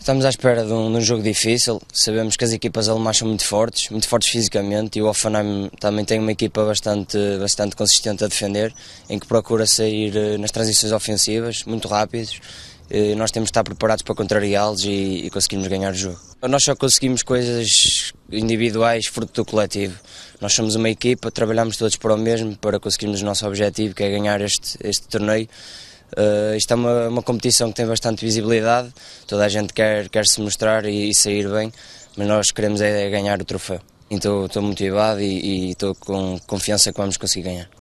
Estamos à espera de um jogo difícil. Sabemos que as equipas alemãs são muito fortes fisicamente, e o Hoffenheim também tem uma equipa bastante consistente a defender, em que procura sair nas transições ofensivas, muito rápidos. Nós temos de estar preparados para contrariá-los e conseguirmos ganhar o jogo. Nós só conseguimos coisas individuais fruto do coletivo. Nós somos uma equipa, trabalhamos todos para o mesmo, para conseguirmos o nosso objetivo, que é ganhar este torneio. Isto é uma competição que tem bastante visibilidade, toda a gente quer se mostrar e sair bem, mas nós queremos é ganhar o troféu. Então estou motivado e estou com confiança que vamos conseguir ganhar.